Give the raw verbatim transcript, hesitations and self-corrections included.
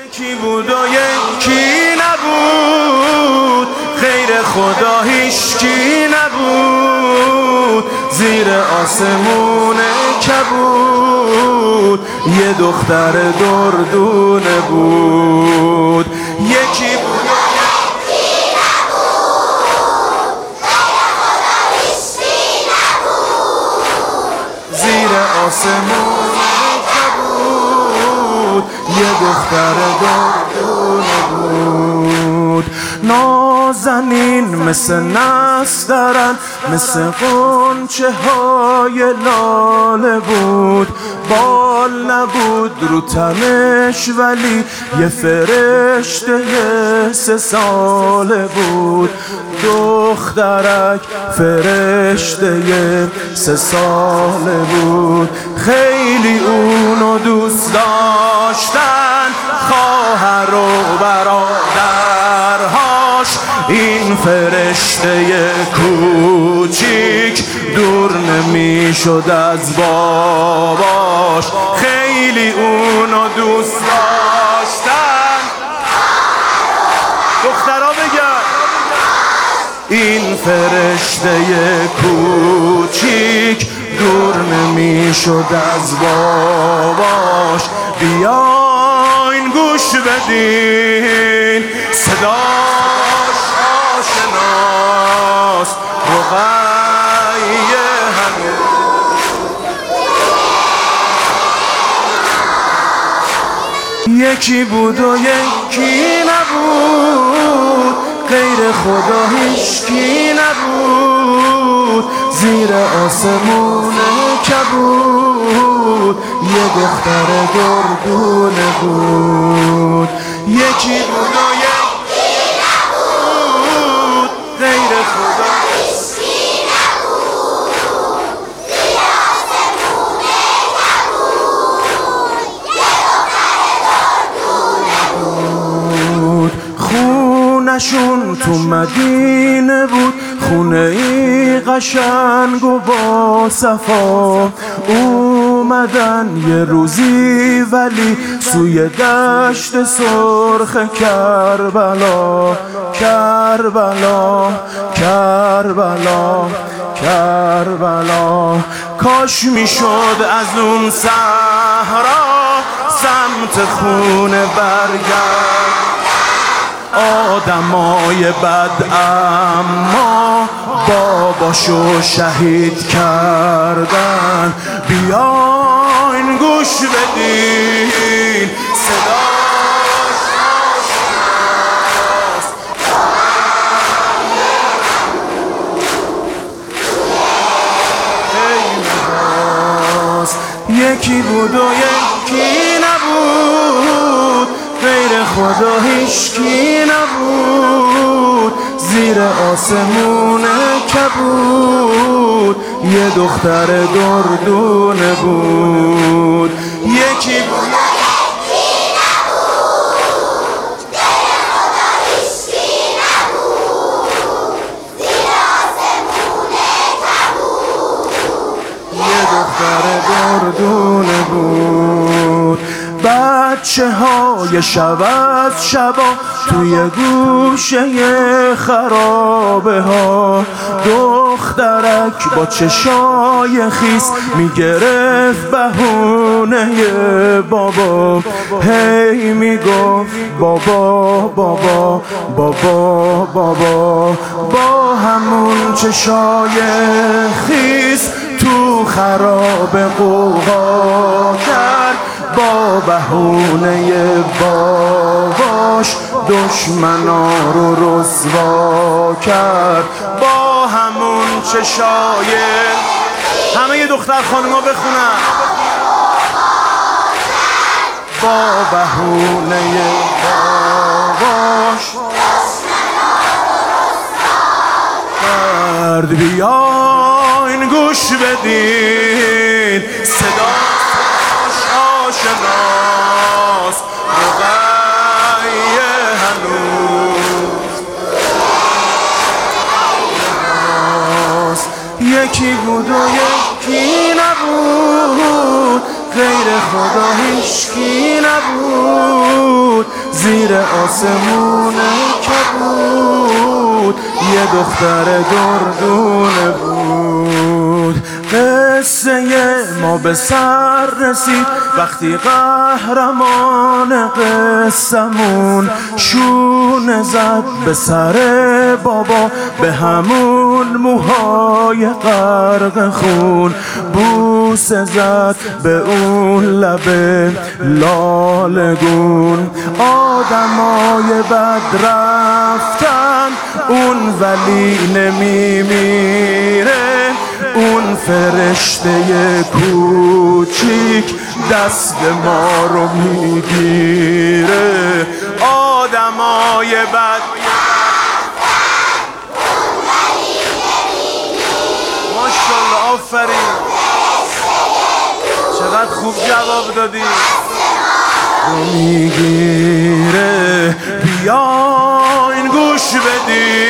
یکی بود و یکی نبود، غیر خدا هیچکی نبود. زیر آسمون کبود یه دختر دردونه بود. یکی بود و یکی نبود، غیر خدا هیچکی نبود. زیر آسمون کبود یه دختر دردونه بود. نازنین مثل نسترن، مثل غنچه های لاله بود. بال نبود رو تنش ولی یه فرشته سه ساله بود. دخترک فرشته سه ساله بود. خیلی اونو دوست داشتن خواهر و برادرهاش. این فرشته کوچیک دور نمیشد از باباش. خیلی اونو دوست داشتن دخترها بگن. این فرشته کوچیک دور نمیشد از باباش. بیاین گوش بدین صداش آشناست، رقیه همه. یکی بود و یکی نبود، غیر خدا هیچکی نبود. زیر آسمون کبود یه دختر دردونه بود. یکی بود و یکی نبود، غیر خدا هیچکی نبود. زیر آسمون کبود یه دختر دردونه بود. خونشون تو مدینه بود، خونه ای قشنگ و با صفا. اومدن یه روزی ولی سوی دشت سرخ کربلا. کربلا کربلا کربلا. کاش میشد از اون صحرا سمت خونه برگرد. آدمای بد اما باباشو شهید کردن. بیاین گوش بدین صداش آشناست. یکی بود و یکی نبود، غیر خدا هیچکی نبود. زیر آسمون کبود یه دختر دردونه بود. یکی بود و یکی نبود، غیر خدا هیچکی نبود. زیر آسمون کبود یه دختر دردونه بود. بچه های شب از شبا توی گوشه خرابه ها. دخترک با چشای خیس میگرفت بهونه بابا. هی میگفت بابا بابا بابا بابا. با همون چشای خیس تو خرابه قوقا کرد. با بهونه باباش دشمنا رو رسوا کرد. با همون چشای همه ی دختر خانوما بخونن. با بهونه باباش دشمنا رو رسوا کرد. بیاین گوش بدین صدا آشناست، رقیه هنوز. یکی بود و یکی نبود، غیر خدا هیچکی نبود. زیر آسمون کبود یه دختر دردونه بود. قصه ما به سر رسید وقتی قهرمان قصمون شونه زد به سر بابا، به همون موهای غرق خون بوسه زد به اون لب لالگون. آدمای بد رفتن اون ولی نمیمیره، اون فرشته کوچیک دست ما رو میگیره. آدمای بد ماشالله آفرین چقدر خوب جواب دادی. رو میگیره بیاین گوش بدین